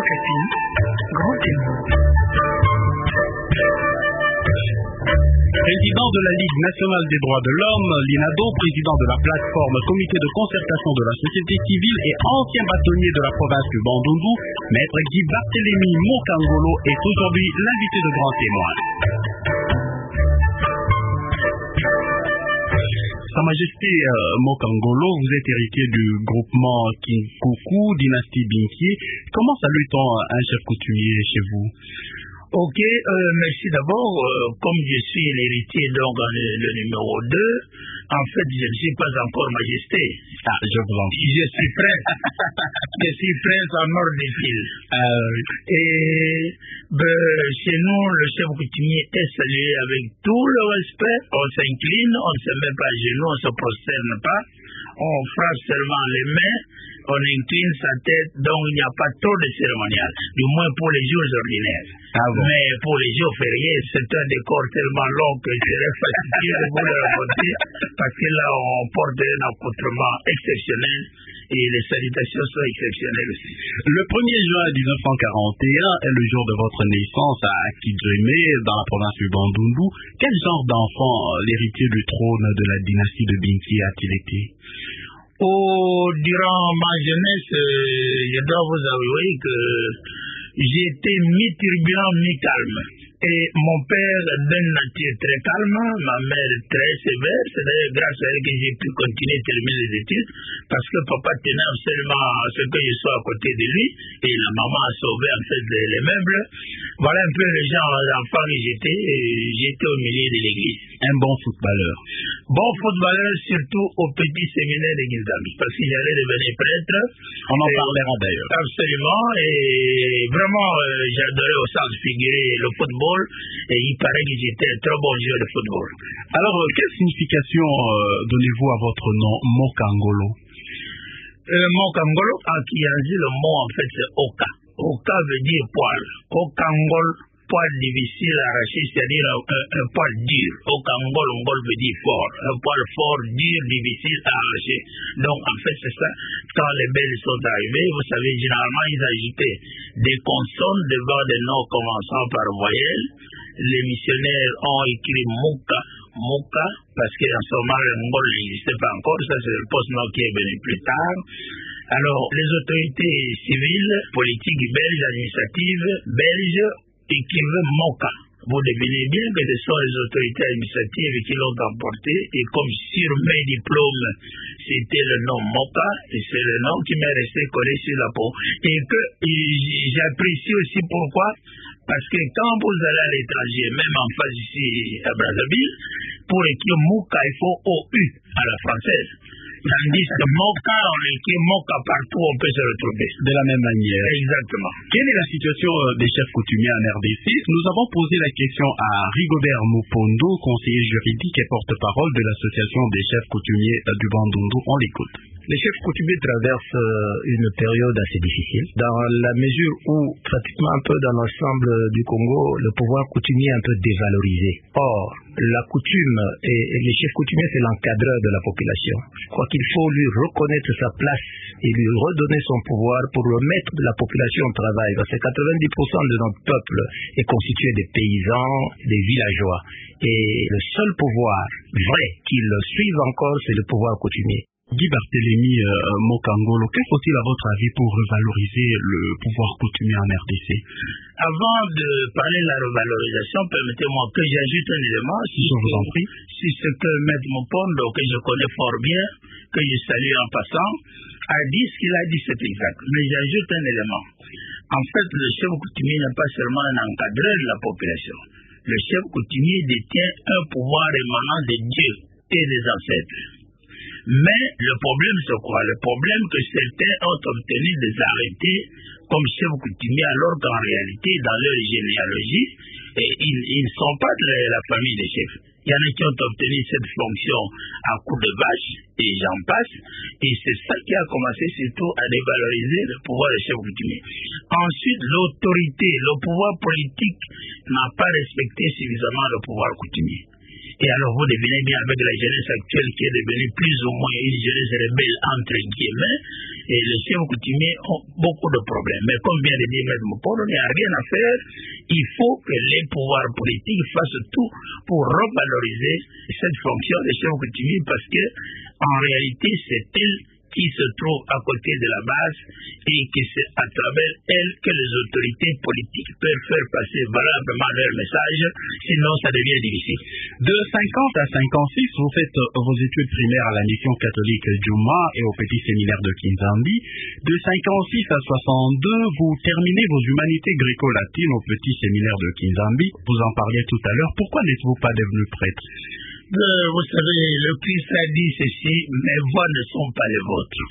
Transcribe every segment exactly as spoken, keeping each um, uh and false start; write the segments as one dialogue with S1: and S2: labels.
S1: Okapi, grand témoin.
S2: Président de la Ligue nationale des droits de l'homme, l'INADO, président de la plateforme Comité de concertation de la société civile et ancien bâtonnier de la province du Bandundu, Maître Guy Barthélémy Mokangolo est aujourd'hui l'invité de grand témoin. Sa Majesté euh, Mokangolo, vous êtes héritier du groupement Kinkuku, dynastie Binkie. Comment salue-t-on un chef coutumier chez vous?
S3: Ok, euh, merci d'abord. Euh, comme je suis l'héritier, donc le, le numéro deux, en fait, je ne suis pas encore majesté.
S2: Ah, je vous en prie.
S3: Je suis prince. Je suis prince en ordre de file.
S2: Euh,
S3: Et ben, chez nous, le chef coutumier est salué avec tout le respect. On s'incline, on ne se met pas à genoux, on ne se prosterne pas. On frappe seulement les mains, on incline sa tête, donc il n'y a pas trop de cérémonial, du moins pour les jours ordinaires.
S2: Ah bon.
S3: Mais pour les jours fériés, c'est un décor tellement long que je serais fatigué de vous le raconter, parce que là, on porte un accoutrement exceptionnel et les salutations sont exceptionnelles aussi.
S2: Le premier juin mille neuf cent quarante et un est le jour de votre naissance à Kidjemé, dans la province du Bandundu. Quel genre d'enfant l'héritier du trône de la dynastie de Binkie a-t-il été?
S3: Oh, durant ma jeunesse, euh, je dois vous avouer que j'ai été mi-turbulent, mi-calme. Et mon père d'une nature très calme, ma mère très sévère. C'est d'ailleurs grâce à elle que j'ai pu continuer à terminer les études, parce que papa tenait absolument à ce que je sois à côté de lui, et la maman a sauvé en fait les, les meubles. Voilà un peu le genre d'enfant que j'étais, et j'étais au milieu de l'église.
S2: Un bon footballeur.
S3: Bon footballeur, surtout au petit séminaire de Gildami, parce que j'allais devenir prêtre.
S2: On en
S3: et,
S2: parlera d'ailleurs.
S3: Absolument, et vraiment, euh, j'adorais au sens figuré le football. Et il paraît que j'étais un très bon joueur de football.
S2: Alors, euh, quelle signification euh, donnez-vous à votre nom, Mokangolo?
S3: euh, Mokangolo, en Kianzi, le mot en fait c'est Oka. Oka veut dire poil. Okangol, poil difficile à arracher, c'est-à-dire un, un, un poil dur. Okangol, Ngol veut dire fort. Un poil fort, dur, difficile à arracher. Donc en fait c'est ça. Quand les Belges sont arrivés, vous savez, généralement ils ajoutaient des consonnes devant des noms commençant par voyelles. Les missionnaires ont écrit Mouka, Mouka, parce qu'en ce moment le Ngol n'existait pas encore. Ça c'est le post-nom qui est venu plus tard. Alors les autorités civiles, politiques belges, administratives belges écrivaient Moka. Vous devinez bien que ce sont les autorités administratives qui l'ont emporté, et comme sur mes diplômes, c'était le nom Moka, et c'est le nom qui m'est resté collé sur la peau. Et que j'apprécie aussi pourquoi, parce que quand vous allez à l'étranger, même en face ici à Brazzaville, pour écrire Moka, il faut O U à la française. Tandis que Moka, on écrit Moka partout, on peut se retrouver.
S2: De la même manière.
S3: Exactement.
S2: Quelle est la situation des chefs coutumiers en R D C? Nous avons posé la question à Rigobert Mupondo, conseiller juridique et porte-parole de l'association des chefs coutumiers du Bandundu. On l'écoute.
S4: Les chefs coutumiers traversent une période assez difficile, dans la mesure où, pratiquement un peu dans l'ensemble du Congo, le pouvoir coutumier est un peu dévalorisé. Or, la coutume et les chefs coutumiers, c'est l'encadreur de la population. Je crois qu'il faut lui reconnaître sa place et lui redonner son pouvoir pour remettre la population au travail. Parce que quatre-vingt-dix pour cent de notre peuple est constitué des paysans, des villageois. Et le seul pouvoir vrai qu'ils suivent encore, c'est le pouvoir coutumier.
S2: Guy Barthélémy euh, Mokangolo, que faut-il à votre avis pour revaloriser le pouvoir coutumier en R D C?
S3: Avant de parler de la revalorisation, permettez-moi que j'ajoute un élément. Si
S2: je vous en prie.
S3: Si ce que Maître Mopondo, que je connais fort bien, que je salue en passant, a dit ce qu'il a dit, c'est exact. Mais j'ajoute un élément. En fait, le chef coutumier n'est pas seulement un encadreur de la population. Le chef coutumier détient un pouvoir émanant de Dieu et des ancêtres. Mais le problème, c'est quoi? Le problème que certains ont obtenu des arrêtés comme chefs coutumiers, alors qu'en réalité, dans leur généalogie, et ils, ils ne sont pas de la, la famille des chefs. Il y en a qui ont obtenu cette fonction à coup de vache, et j'en passe. Et c'est ça qui a commencé surtout à dévaloriser le pouvoir des chefs coutumiers. Ensuite, l'autorité, le pouvoir politique n'a pas respecté suffisamment le pouvoir coutumier. Et alors vous devinez bien avec la jeunesse actuelle qui est devenue plus ou moins une jeunesse rebelle entre guillemets, et les chefs coutumiers ont beaucoup de problèmes. Mais comme vient de dire M. Mopolo, il n'y a rien à faire. Il faut que les pouvoirs politiques fassent tout pour revaloriser cette fonction des chefs coutumiers parce que, en réalité, c'est elle qui se trouve à côté de la base et que c'est à travers elle que les autorités politiques peuvent faire passer valablement leur message, sinon ça devient difficile.
S2: De cinquante à cinquante-six, vous faites vos études primaires à la mission catholique Djouma et au petit séminaire de Kinzambi. De cinquante-six à soixante-deux, vous terminez vos humanités gréco-latines au petit séminaire de Kinzambi. Vous en parliez tout à l'heure. Pourquoi n'êtes-vous pas devenu prêtre?
S3: Euh, vous savez, le Christ a dit ceci, mes voix ne sont pas les vôtres.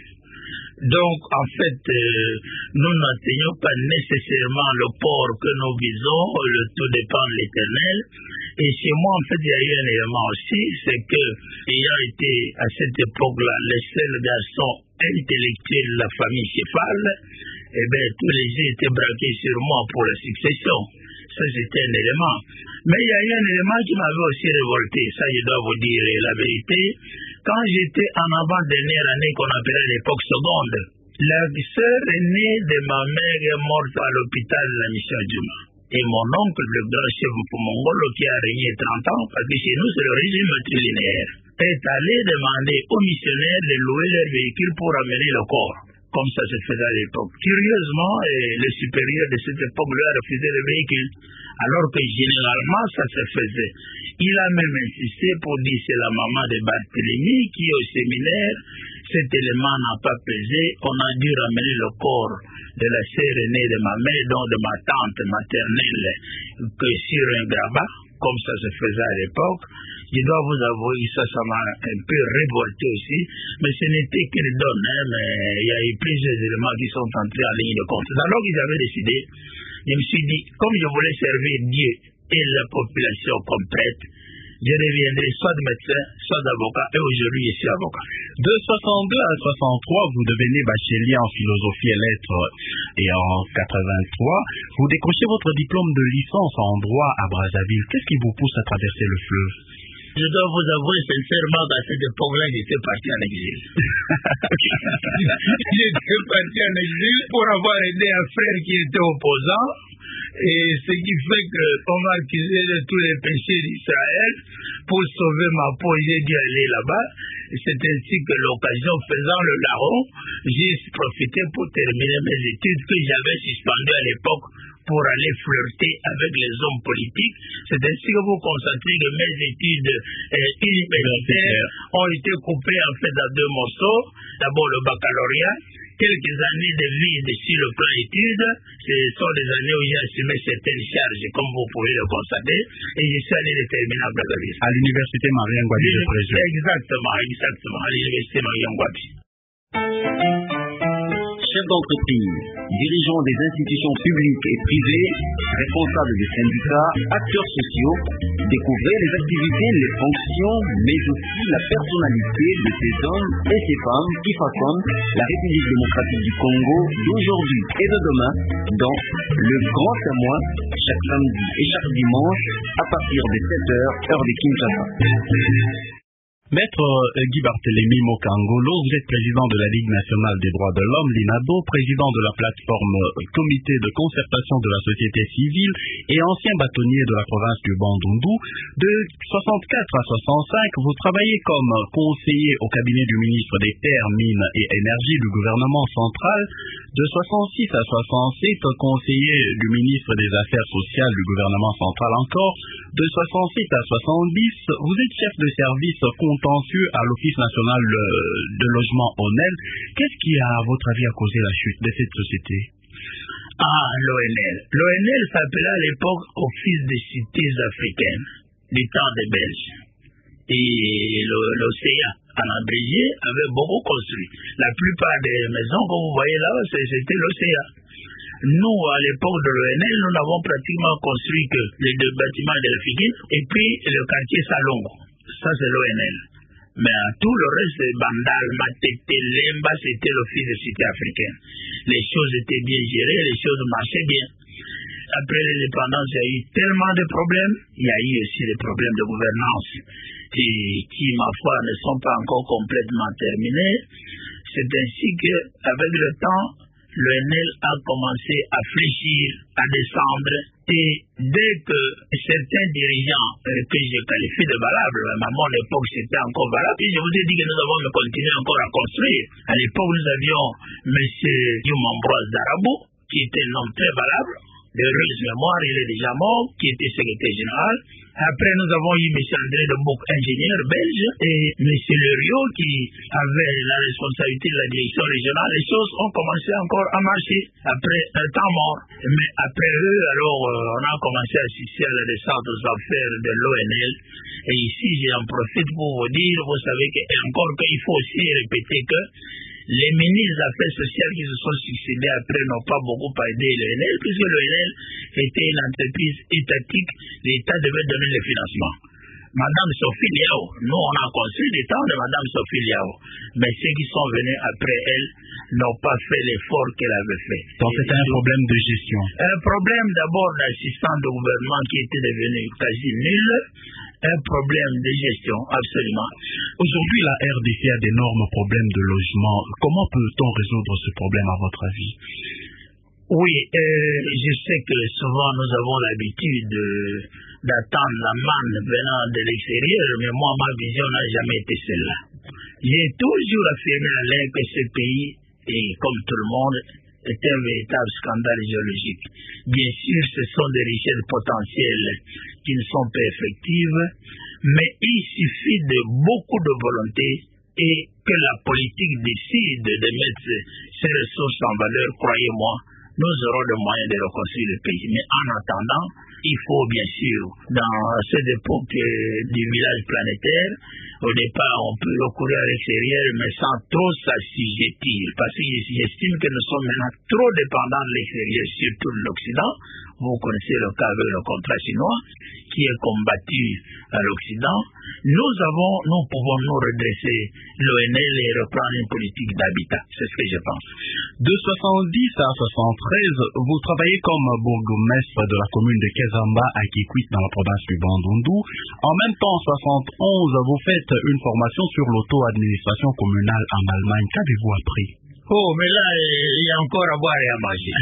S3: Donc, en fait, euh, nous n'atteignons pas nécessairement le port que nous visons, le tout dépend de l'Éternel. Et chez moi, en fait, il y a eu un élément aussi, c'est que, ayant été à cette époque-là le seul garçon intellectuel de la famille céphale, eh bien, tous les yeux étaient braqués sur moi pour la succession. Ça, c'était un élément. Mais il y a eu un élément qui m'avait aussi révolté. Ça, je dois vous dire la vérité. Quand j'étais en avant-dernière année qu'on appelait l'époque seconde, la sœur aînée de ma mère est morte à l'hôpital de la mission Djouma. Et mon oncle, le grand chef Mongolo, qui a régné trente ans, parce que chez nous, c'est le régime matrilinéaire, est allé demander aux missionnaires de louer leur véhicule pour amener le corps. Comme ça se faisait à l'époque. Curieusement, le supérieur de cette époque lui a refusé le véhicule, alors que généralement ça se faisait. Il a même insisté pour dire c'est la maman de Barthélemy qui est au séminaire, cet élément n'a pas pesé, on a dû ramener le corps de la sœur aînée de ma mère, donc de ma tante maternelle, que sur un grabat, comme ça se faisait à l'époque. Je dois vous avouer, ça, ça m'a un peu révolté aussi, mais ce n'était qu'une donne, hein, mais il y a eu plusieurs éléments qui sont entrés en ligne de compte. Alors qu'ils avaient décidé, je me suis dit, comme je voulais servir Dieu et la population complète, je deviendrai soit médecin, soit avocat, et aujourd'hui je suis avocat.
S2: De soixante-deux à soixante-trois, vous devenez bachelier en philosophie et lettres, et en quatre-vingt-trois, vous décrochez votre diplôme de licence en droit à Brazzaville. Qu'est-ce qui vous pousse à traverser le fleuve?
S3: Je dois vous avouer sincèrement qu'à cette époque-là, j'étais parti en exil. J'étais parti en exil pour avoir aidé un frère qui était opposant. Et ce qui fait qu'on m'a accusé de tous les péchés d'Israël. Pour sauver ma peau, j'ai dû aller là-bas. C'est ainsi que l'occasion faisant le larron, j'ai profité pour terminer mes études que j'avais suspendues à l'époque pour aller flirter avec les hommes politiques. C'est ainsi que vous constatez que mes études euh, universitaires ont été coupées en fait à deux morceaux. D'abord le baccalauréat, quelques années de vide sur le plan études. Ce sont des années où j'ai assumé certaines charges, comme vous pouvez le constater, et je suis allé les terminer à Brazzaville.
S2: À l'université Marien-Ngouabi de Préjeu.
S3: Exactement, exactement, à l'université Marien-Ngouabi.
S5: Chef d'entreprise, dirigeant des institutions publiques et privées, responsable des syndicats, acteurs sociaux, découvrez les activités, les fonctions, mais aussi la personnalité de ces hommes et ces femmes qui façonnent la République démocratique du Congo d'aujourd'hui et de demain dans le Grand Témoin, chaque samedi et chaque dimanche à partir de sept heures, heure de Kinshasa.
S2: Maître Guy Barthélemy Mokangolo, vous êtes président de la Ligue nationale des droits de l'homme, l'INADO, président de la plateforme Comité de concertation de la société civile et ancien bâtonnier de la province du Bandundu. De soixante-quatre à soixante-cinq, vous travaillez comme conseiller au cabinet du ministre des Terres, Mines et Énergie du gouvernement central. De soixante-six à soixante-sept, conseiller du ministre des Affaires sociales du gouvernement central encore. De soixante-sept à soixante-dix, vous êtes chef de service contentieux à l'Office national de logement O N E L. Qu'est-ce qui a, à votre avis, a causé la chute de cette société?
S3: Ah, l'O N L. L'O N L s'appelait à l'époque Office des cités africaines, du temps des Belges. Et l'Océan, en abrégé, avait beaucoup construit. La plupart des maisons que vous voyez là, c'était l'Océan. Nous, à l'époque de l'O N L, nous n'avons pratiquement construit que les deux bâtiments de la Figuine et puis le quartier Salongo. Ça, c'est l'O N L. Mais tout le reste, Bandal, Matete, Lemba, c'était l'Office des cités africaines. Les choses étaient bien gérées, les choses marchaient bien. Après l'indépendance, il y a eu tellement de problèmes. Il y a eu aussi des problèmes de gouvernance qui, qui, ma foi, ne sont pas encore complètement terminés. C'est ainsi qu'avec le temps, le N L a commencé à fléchir, à descendre, et dès que certains dirigeants euh, que je qualifie de valables, à mon époque c'était encore valable, et je vous ai dit que nous avons continué encore à construire. À l'époque, nous avions M. Guillaume Ambroise Darabo, qui était un homme très valable, de heureuse mémoire, il est déjà mort, qui était secrétaire général. Après, nous avons eu M. André de Bouc, ingénieur belge, et M. Leriot, qui avait la responsabilité de la direction régionale. Les choses ont commencé encore à marcher après un temps mort. Mais après eux, alors, euh, on a commencé à assister à la descente aux affaires de l'O N L. Et ici, j'en profite pour vous dire, vous savez qu'encore qu'il faut aussi répéter que les ministres des Affaires sociales qui se sont succédés après n'ont pas beaucoup aidé l'O N L, puisque l'O N L était une entreprise étatique, l'État devait donner le financement. Madame Sophie Liao, nous on a construit des temps de Madame Sophie Liao, mais ceux qui sont venus après elle n'ont pas fait l'effort qu'elle avait fait.
S2: Donc c'était un problème de gestion.
S3: Un problème d'abord d'assistant de gouvernement qui était devenu quasi nul, un problème de gestion, absolument.
S2: Aujourd'hui, la R D C a d'énormes problèmes de logement. Comment peut-on résoudre ce problème à votre avis?
S3: Oui, euh, je sais que souvent nous avons l'habitude de, d'attendre la manne venant de l'extérieur, mais moi, ma vision n'a jamais été celle-là. J'ai toujours affirmé à l'air que ce pays, et comme tout le monde, est un véritable scandale géologique. Bien sûr, ce sont des richesses potentielles qui ne sont pas effectives, mais il suffit de beaucoup de volonté et que la politique décide de mettre ces ressources en valeur, croyez-moi, nous aurons le moyen de reconstruire le pays. Mais en attendant, il faut bien sûr, dans cette époque du village planétaire, au départ, on peut recourir à l'extérieur, mais sans trop s'assujettir. Parce que j'estime que nous sommes maintenant trop dépendants de l'extérieur, surtout de l'Occident. Vous connaissez le cas avec le contrat chinois, qui est combattu à l'Occident. Nous avons, nous pouvons nous redresser l'O N L et reprendre une politique d'habitat. C'est ce que je pense.
S2: De soixante-dix à soixante-treize, vous travaillez comme bourgmestre de la commune de Kezamba à Kikwit dans la province du Bandundu. En même temps, en soixante et onze, vous faites une formation sur l'auto-administration communale en Allemagne. Qu'avez-vous appris?
S3: Oh, mais là, il y a encore à boire et à manger.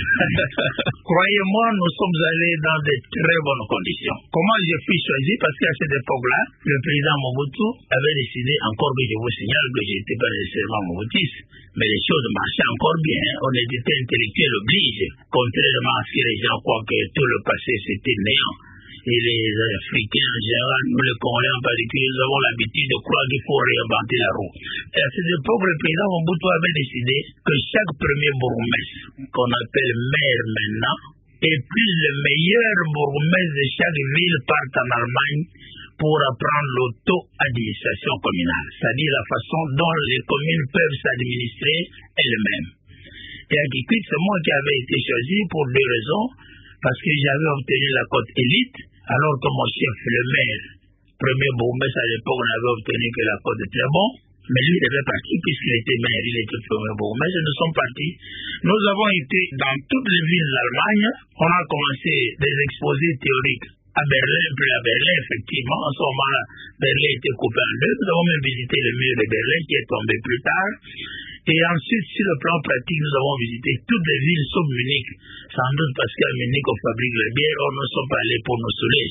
S3: Croyez-moi, nous sommes allés dans de très bonnes conditions. Comment je fus choisi? Parce qu'à cette époque-là, le président Mobutu avait décidé, encore que je vous signale que je n'étais pas nécessairement mobutiste, mais les choses marchaient encore bien. Honnêteté intellectuelle oblige, contrairement à ce que les gens croient que tout le passé c'était néant. Et les Africains en général, nous les Congolais en particulier, nous avons l'habitude de croire qu'il faut réinventer la roue. Et à cette époque, le président Mobutu avait décidé que chaque premier bourgmestre, qu'on appelle maire maintenant, et puis le meilleur bourgmestre de chaque ville parte en Allemagne pour apprendre l'auto-administration communale, c'est-à-dire la façon dont les communes peuvent s'administrer elles-mêmes. Et à Kikwit, c'est moi qui avais été choisi pour deux raisons. Parce que j'avais obtenu la cote élite, alors que mon chef, le maire, premier bourgmestre à l'époque, on avait obtenu que la cote était très bon, mais lui, il devait partir puisqu'il était maire, il était premier bourgmestre, et nous sommes partis. Nous avons été dans toutes les villes d'Allemagne, on a commencé des exposés théoriques à Berlin, puis à Berlin, effectivement, en ce moment-là, Berlin était coupé en deux, nous avons même visité le mur de Berlin qui est tombé plus tard. Et ensuite, sur le plan pratique, nous avons visité toutes les villes sauf Munich. Sans doute parce qu'à Munich, on fabrique la bière, or nous ne sommes pas allés pour nous saouler.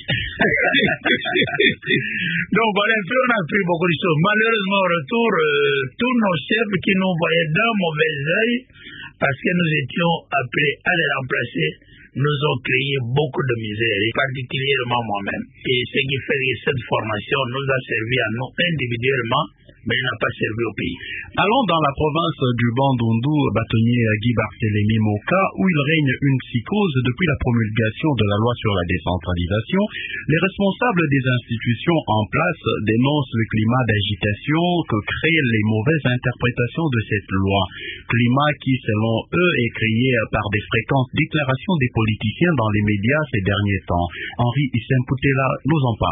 S3: Donc voilà, un peu, on a appris beaucoup de choses. Malheureusement, au retour, euh, tous nos chefs qui nous voyaient d'un mauvais œil, parce que nous étions appelés à les remplacer, nous ont créé beaucoup de misère, et particulièrement moi-même. Et ce qui fait que cette formation nous a servi à nous individuellement, mais n'a pas servi au pays.
S2: Allons dans la province du Bandundu, bâtonnier Guy Barthélémy Moka, où il règne une psychose depuis la promulgation de la loi sur la décentralisation. Les responsables des institutions en place dénoncent le climat d'agitation que créent les mauvaises interprétations de cette loi. Climat qui, selon eux, est créé par des fréquentes déclarations des politiciens dans les médias ces derniers temps. Henri Issem Poutela nous en parle.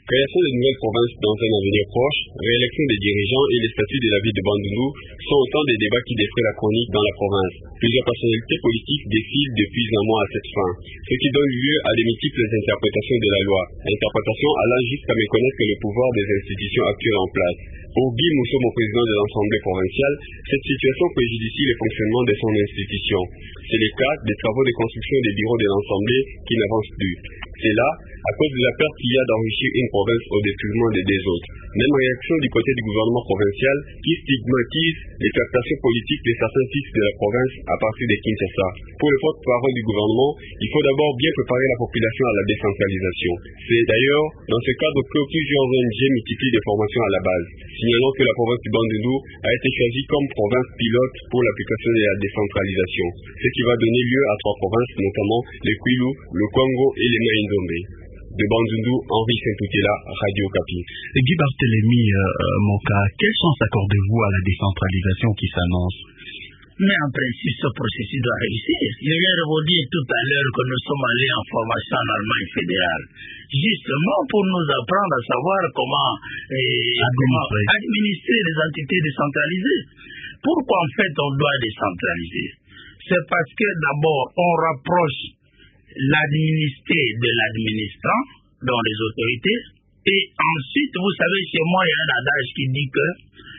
S6: Création de nouvelles provinces dans un avenir proche, réélection des dirigeants et les statuts de la ville de Bandundu sont autant des débats qui défraient la chronique dans la province. Plusieurs personnalités politiques défilent depuis un mois à cette fin, ce qui donne lieu à de multiples interprétations de la loi. Interprétations allant jusqu'à méconnaître que le pouvoir des institutions actuelles en place. Pour Guy Moussomo, président de l'Assemblée provinciale, cette situation préjudicie le fonctionnement de son institution. C'est le cas des travaux de construction des bureaux de l'Assemblée qui n'avancent plus. C'est là, à cause de la perte qu'il y a d'enrichir une province au détriment des deux autres. Même réaction du côté du gouvernement provincial qui stigmatise les captations politiques de certains fils de la province à partir de Kinshasa. Pour le porte-parole du gouvernement, il faut d'abord bien préparer la population à la décentralisation. C'est d'ailleurs dans ce cadre que plusieurs O N G multiplient des formations à la base. Signalons que la province du Bandundu a été choisie comme province pilote pour l'application de la décentralisation, ce qui va donner lieu à trois provinces, notamment le Kwilu, le Congo et les Maïndombe. De Bandundu, Henri Saint-Toutela, Radio Kapi.
S2: Guy Barthélémy euh, Moka, quelle chance accordez-vous à la décentralisation qui s'annonce?
S3: Mais en principe, ce processus doit réussir. Je viens de vous dire tout à l'heure que nous sommes allés en formation en Allemagne fédérale, justement pour nous apprendre à savoir comment, eh, comment administrer les entités décentralisées. Pourquoi en fait on doit décentraliser? C'est parce que d'abord on rapproche l'administré de l'administrant dans les autorités, et ensuite, vous savez, chez moi, il y a un adage qui dit que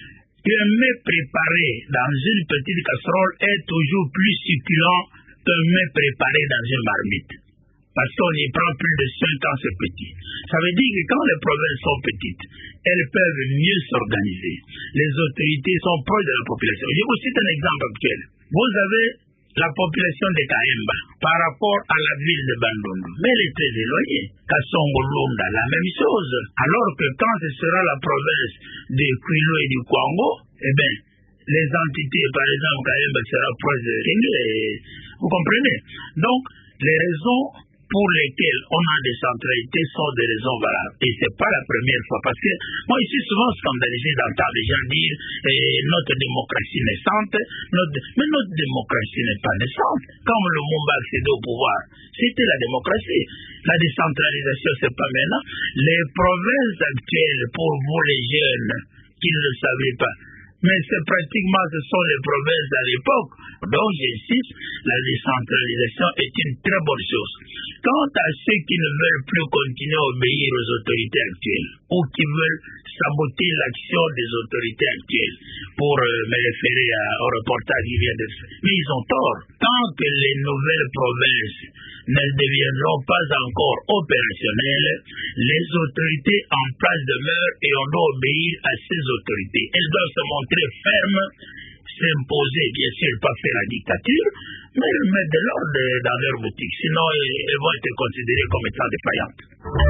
S3: un mets préparé dans une petite casserole est toujours plus succulent qu'un mets préparé dans une marmite. Parce qu'on y prend plus de soin quand c'est petit. Ça veut dire que quand les provinces sont petites, elles peuvent mieux s'organiser. Les autorités sont proches de la population. Je vous cite un exemple actuel. Vous avez la population de Kaemba par rapport à la ville de Bandundu. Mais elle est très éloignée. Kassongo-Lunda, la même chose. Alors que quand ce sera la province de Kwilu et du Congo, eh bien, les entités, par exemple, Kaemba sera proche de Ringé. Vous comprenez? Donc, les raisons pour lesquelles on a des centralités sont des raisons valables. Et ce n'est pas la première fois. Parce que moi, je suis souvent scandalisé d'entendre les gens dire eh, notre démocratie naissante, notre... mais notre démocratie n'est pas naissante. Quand le Lumumba accédait au pouvoir, c'était la démocratie. La décentralisation, c'est pas maintenant. Les provinces actuelles, pour vous les jeunes qui ne le savaient pas, mais c'est pratiquement, ce sont les provinces à l'époque. Donc, j'insiste, la décentralisation est une très bonne chose. Quant à ceux qui ne veulent plus continuer à obéir aux autorités actuelles, ou qui veulent saboter l'action des autorités actuelles, pour euh, me référer à, au reportage qui vient de faire, mais ils ont tort. Tant que les nouvelles provinces ne deviendront pas encore opérationnelles, les autorités en place demeurent et on doit obéir à ces autorités. Elles doivent se montrer fermes, s'imposer, bien sûr, pas faire la dictature, mais mettre de l'ordre dans leur boutique. Sinon, elles vont être considérées comme étant défaillantes.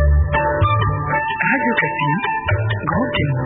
S1: Radio Kapi, grand témoin.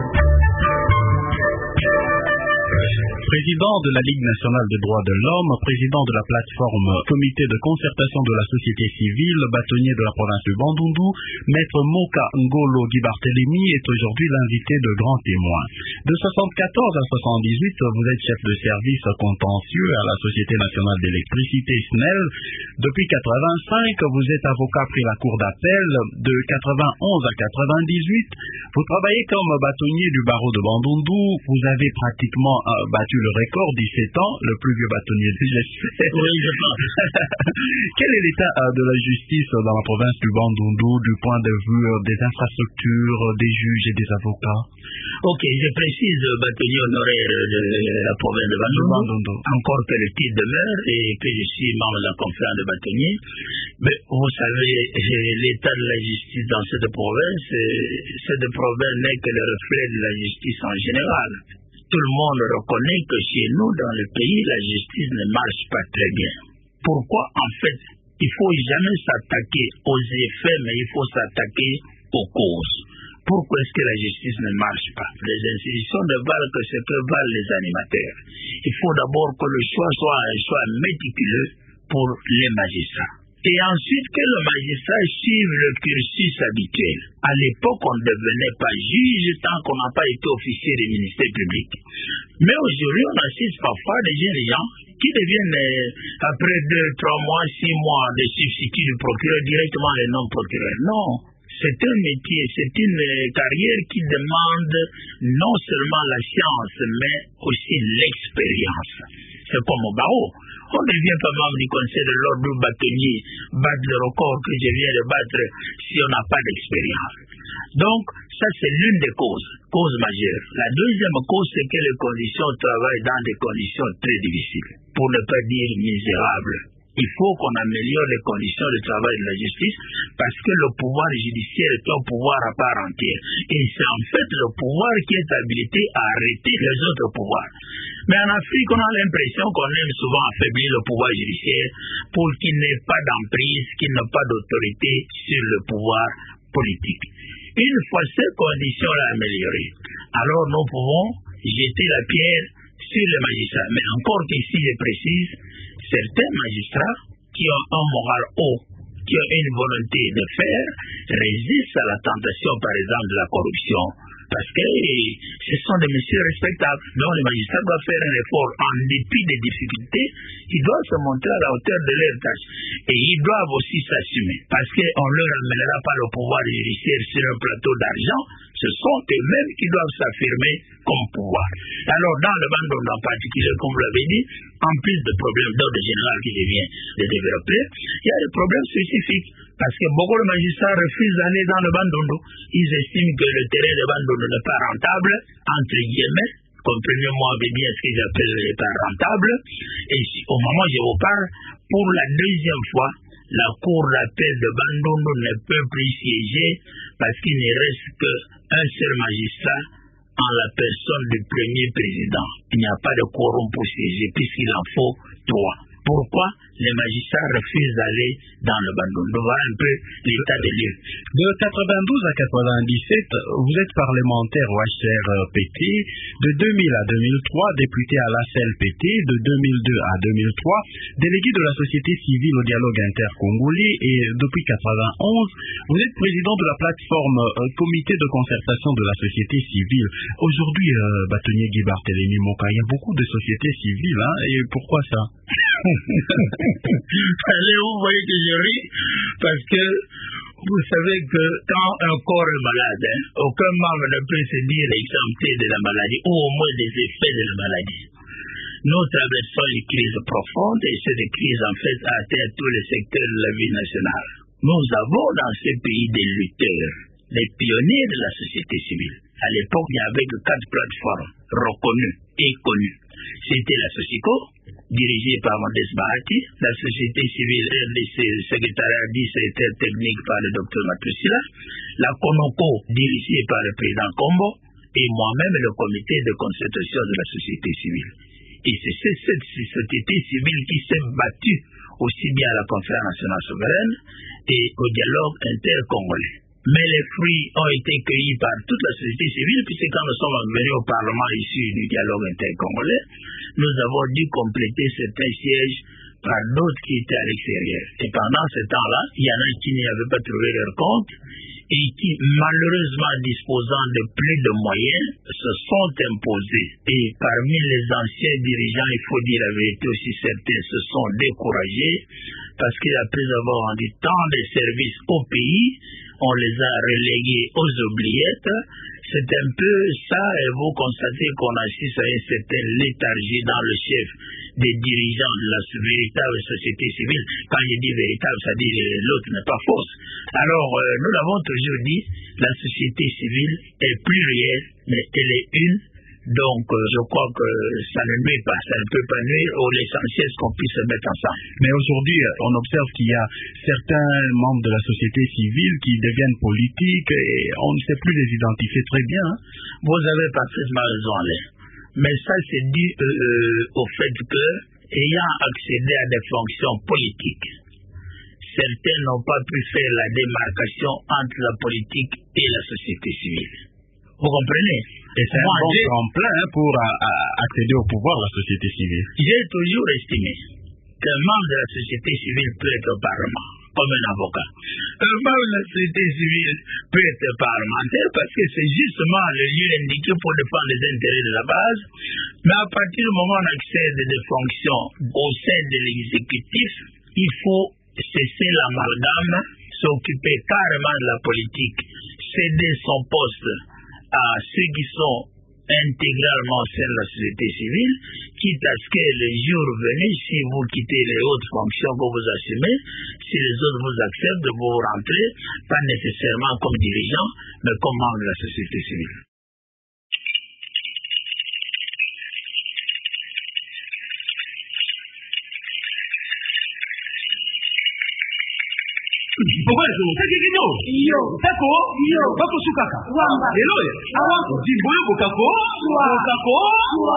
S2: Président de la Ligue nationale des droits de l'homme, président de la plateforme Comité de concertation de la société civile, bâtonnier de la province du Bandundu, Maître Moka Ngolo Guy Barthélémy est aujourd'hui l'invité de Grand Témoin. De soixante-quatorze à soixante-dix-huit, vous êtes chef de service contentieux à la Société nationale d'électricité S N E L. Depuis quatre-vingt-cinq, vous êtes avocat pris la cour d'appel. De quatre-vingt-onze à quatre-vingt-dix-huit, vous travaillez comme bâtonnier du barreau de Bandundu. Vous avez pratiquement euh, battu le record, dix-sept ans, le plus vieux bâtonnier de G S C.
S3: Oui, je pense.
S2: Quel est l'état euh, de la justice dans la province du Bandundu du point de vue euh, des infrastructures, euh, des juges et des avocats?
S3: Ok, je précise, bâtonnier honoraire de la province de Bandundu, Bandundu. Encore que le titre demeure et que je suis membre de la conférence de bâtonniers. Mais vous savez, l'état de la justice dans cette province, cette province n'est que le reflet de la justice en général. Tout le monde reconnaît que chez nous, dans le pays, la justice ne marche pas très bien. Pourquoi? En fait, il ne faut jamais s'attaquer aux effets, mais il faut s'attaquer aux causes. Pourquoi est-ce que la justice ne marche pas? Les institutions ne valent que ce que valent les animateurs. Il faut d'abord que le choix soit un choix méticuleux pour les magistrats. Et ensuite que le magistrat suive le cursus habituel. À l'époque, on ne devenait pas juge tant qu'on n'a pas été officier du ministère public. Mais aujourd'hui, on assiste parfois des jeunes gens qui deviennent, euh, après deux, trois mois, six mois, des substituts du procureur directement les noms procureurs. Non, c'est un métier, c'est une carrière qui demande non seulement la science, mais aussi l'expérience. C'est comme au barreau. On ne devient pas membre du conseil de l'ordre ou bâtonnier, battre le record que je viens de battre si on n'a pas d'expérience. Donc, ça c'est l'une des causes, cause majeure. La deuxième cause, c'est que les conditions de travail dans des conditions très difficiles, pour ne pas dire misérables. Il faut qu'on améliore les conditions de travail de la justice parce que le pouvoir judiciaire est un pouvoir à part entière. Et c'est en fait le pouvoir qui est habilité à arrêter les autres pouvoirs. Mais en Afrique, on a l'impression qu'on aime souvent affaiblir le pouvoir judiciaire pour qu'il n'ait pas d'emprise, qu'il n'ait pas d'autorité sur le pouvoir politique. Une fois ces conditions-là améliorées, alors nous pouvons jeter la pierre sur les magistrats. Mais encore qu'ici, je précise, certains magistrats qui ont un moral haut, qui ont une volonté de faire, résistent à la tentation, par exemple, de la corruption. Parce que ce sont des messieurs respectables. Donc les magistrats doivent faire un effort en dépit des difficultés. Ils doivent se montrer à la hauteur de leur tâche. Et ils doivent aussi s'assumer. Parce qu'on ne leur amènera pas le pouvoir judiciaire sur un plateau d'argent. Ce sont eux-mêmes qui doivent s'affirmer comme pouvoir. Alors dans le Bandundu en particulier, comme vous l'avez dit, en plus de problèmes d'ordre général qui vient de développer, il y a des problèmes spécifiques. Parce que beaucoup de magistrats refusent d'aller dans le Bandundu. Ils estiment que le terrain de Bandundu n'est pas rentable, entre guillemets. Comprenez-moi bien ce que j'appelle pas rentable. Et au moment où je vous parle, pour la deuxième fois, la cour d'appel de Bandundu ne peut plus siéger parce qu'il ne reste qu'un seul magistrat en la personne du premier président. Il n'y a pas de quorum pour siéger puisqu'il en faut trois. Pourquoi les magistrats refusent d'aller dans le Bandundu? Voilà un peu l'état des lieux.
S2: De quatre-vingt-douze à quatre-vingt-dix-sept, vous êtes parlementaire au H C R P T. De deux mille à deux mille trois, député à l'A C L P T. De deux mille deux à deux mille trois, délégué de la société civile au dialogue intercongolais. Et depuis quatre-vingt-onze, vous êtes président de la plateforme euh, comité de concertation de la société civile. Aujourd'hui, euh, bâtonnier Guy Barthélémy Moka, il y a beaucoup de sociétés civiles. Hein, et pourquoi ça?
S3: Allez, vous voyez que je ris parce que vous savez que quand un corps est malade, hein, aucun membre ne peut se dire exempté de la maladie ou au moins des effets de la maladie. Nous traversons une crise profonde et cette crise en fait a atteint tous les secteurs de la vie nationale. Nous avons dans ce pays des lutteurs, des pionniers de la société civile. À l'époque, il n'y avait que quatre plateformes reconnues et connues. C'était la SOSICO, dirigée par Modeste Bahati, la société civile R D C, secrétariat du secrétaire technique par le docteur Matusila, la CONOCO, dirigée par le président Kombo, et moi-même le comité de concertation de la société civile. Et c'est cette société civile qui s'est battue aussi bien à la conférence nationale souveraine et au dialogue intercongolais. Mais les fruits ont été cueillis par toute la société civile, puisque quand nous sommes venus au Parlement issu du dialogue intercongolais, nous avons dû compléter certains sièges par d'autres qui étaient à l'extérieur. Et pendant ce temps-là, il y en a qui n'avaient pas trouvé leur compte et qui, malheureusement disposant de plus de moyens, se sont imposés. Et parmi les anciens dirigeants, il faut dire la vérité aussi, certains se sont découragés parce qu'après avoir rendu tant de services au pays, on les a relégués aux oubliettes. C'est un peu ça, et vous constatez qu'on assiste à une certaine léthargie dans le chef des dirigeants de la véritable société civile. Quand je dis véritable, ça dit l'autre n'est pas fausse. Alors, euh, nous l'avons toujours dit, la société civile est plurielle, mais elle est une. Donc, euh, je crois que ça ne nuit pas, ça ne peut pas nuire. Ou l'essentiel, c'est qu'on puisse se mettre ensemble.
S2: Mais aujourd'hui, on observe qu'il y a certains membres de la société civile qui deviennent politiques et on ne sait plus les identifier très bien. Hein.
S3: Vous avez parfaitement raison, Alain. Mais ça, c'est dû euh, euh, au fait que, ayant accédé à des fonctions politiques, certains n'ont pas pu faire la démarcation entre la politique et la société civile. Vous comprenez?
S2: Et c'est un bon tremplin hein, pour à, à accéder au pouvoir de la société civile.
S3: J'ai toujours estimé qu'un membre de la société civile peut être au Parlement, comme un avocat. Un membre de la société civile peut être parlementaire parce que c'est justement le lieu indiqué pour défendre les intérêts de la base. Mais à partir du moment où on accède à des fonctions au sein de l'exécutif, il faut cesser l'amalgame. Ce s'occuper carrément de la politique, céder son poste à ceux qui sont intégralement au sein de la société civile, quitte à ce que le jour venu, si vous quittez les hautes fonctions que vous assumez, si les autres vous acceptent, vous rentrez, pas nécessairement comme dirigeant, mais comme membre de la société civile.
S2: Owezo, take it no. Yo, tako, yo, bako sukaka. Wamba. Hello, awa, diboyo bokako. Swa. Bokako. Swa.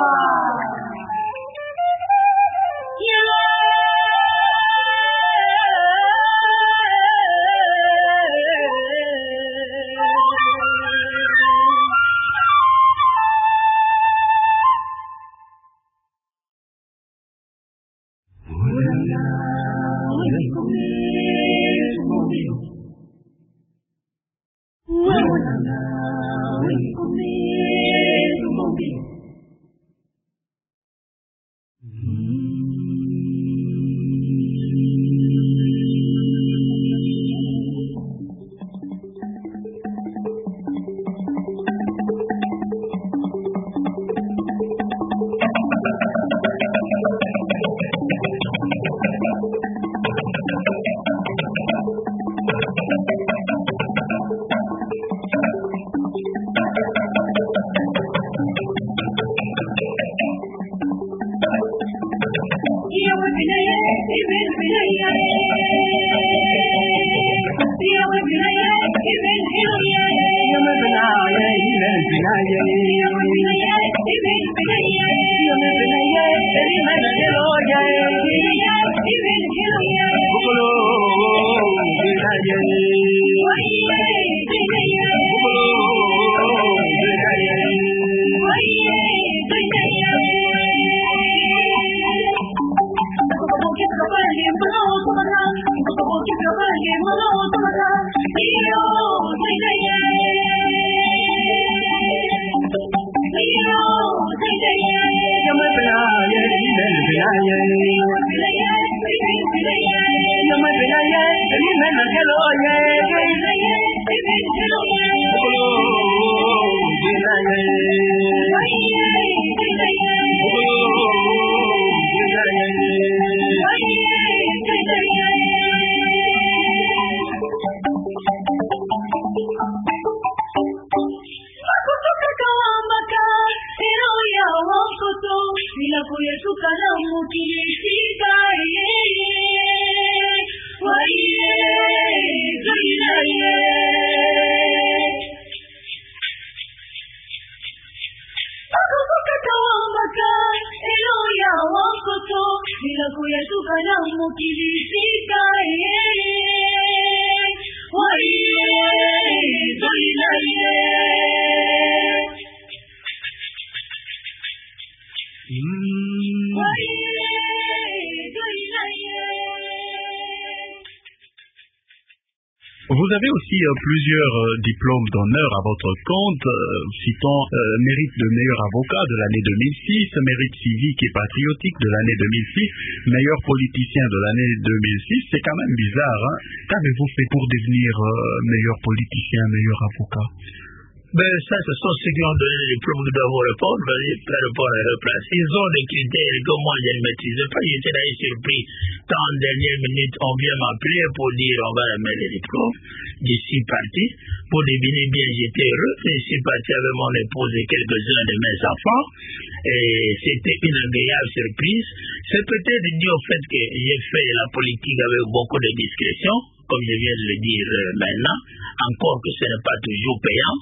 S2: Vous avez aussi euh, plusieurs euh, diplômes d'honneur à votre compte, euh, citant euh, mérite de meilleur avocat de l'année deux mille six, mérite civique et patriotique de l'année deux mille six, meilleur politicien de l'année deux mille six. C'est quand même bizarre, hein? Qu'avez-vous fait pour devenir euh, meilleur politicien, meilleur avocat?
S3: Ben, ça, ce sont ceux qui ont donné les diplômes qui doivent vous répondre, la réponse est replacée. Ils ont des critères que moi, je ne maîtrisais pas. J'étais d'ailleurs surpris. Quand en dernière minute, on vient m'appeler pour dire on va remettre les diplômes. Je suis parti. Pour deviner bien, j'étais heureux. Je suis parti avec mon épouse et quelques-uns de mes enfants. Et c'était une agréable surprise. C'est peut-être dû au fait que j'ai fait la politique avec beaucoup de discrétion, comme je viens de le dire maintenant, encore que ce n'est pas toujours payant.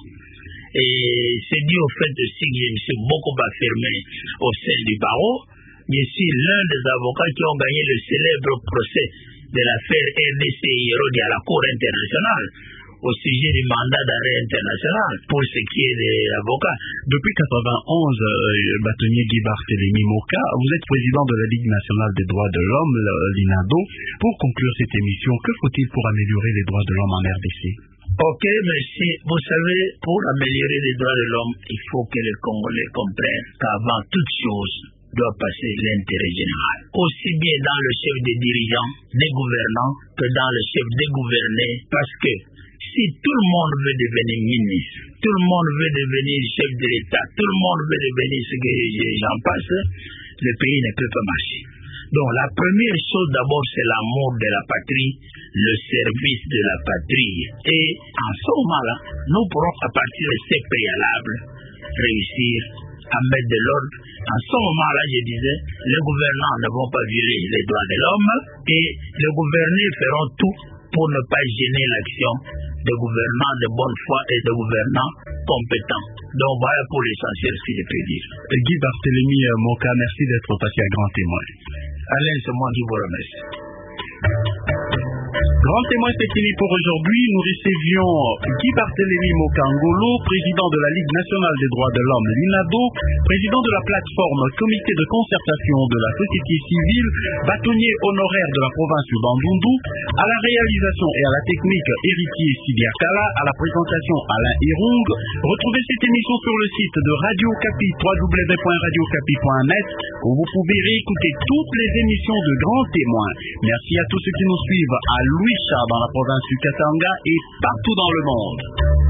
S3: Et c'est dû au fait aussi que je me suis beaucoup affirmé au sein du barreau. Je suis l'un des avocats qui ont gagné le célèbre procès de l'affaire R D C Hérode à la Cour internationale au sujet du mandat d'arrêt international pour ce qui est des avocats.
S2: Depuis quatre-vingt-onze, euh, bâtonnier Guy Barthélémy Moka, vous êtes président de la Ligue nationale des droits de l'homme, l'INADO. Pour conclure cette émission, que faut-il pour améliorer les droits de l'homme en R D C?
S3: Ok, merci. Vous savez, pour améliorer les droits de l'homme, il faut que les Congolais comprennent qu'avant toute chose, doit passer l'intérêt général. Aussi bien dans le chef des dirigeants, des gouvernants, que dans le chef des gouvernés, parce que si tout le monde veut devenir ministre, tout le monde veut devenir chef de l'État, tout le monde veut devenir ce que j'en passe, le pays ne peut pas marcher. Donc la première chose d'abord, c'est l'amour de la patrie, le service de la patrie. Et en ce moment-là, nous pourrons à partir de ces préalables réussir à mettre de l'ordre. En ce moment-là, je disais, les gouvernants ne vont pas violer les droits de l'homme et les gouvernés feront tout pour ne pas gêner l'action des gouvernants de bonne foi et des gouvernants compétents. Donc voilà pour l'essentiel ce que je peux dire.
S2: Guy Barthélémy Moka, merci d'être passé à Grand Témoin.
S3: Alain, c'est moi qui vous remercie.
S2: Grand Témoin, c'est fini pour aujourd'hui. Nous recevions Guy Barthélémy Mokangolo, président de la Ligue nationale des droits de l'homme, l'INADO, président de la plateforme Comité de concertation de la société civile, bâtonnier honoraire de la province du Bandundu, à la réalisation et à la technique héritier Sidia Kala, à la présentation Alain Irung. Retrouvez cette émission sur le site de Radio Capi, w w w point radio capi point net, où vous pouvez réécouter toutes les émissions de Grand Témoin. Merci à tous ceux qui nous suivent à Louis dans la province du Katanga et partout dans le monde.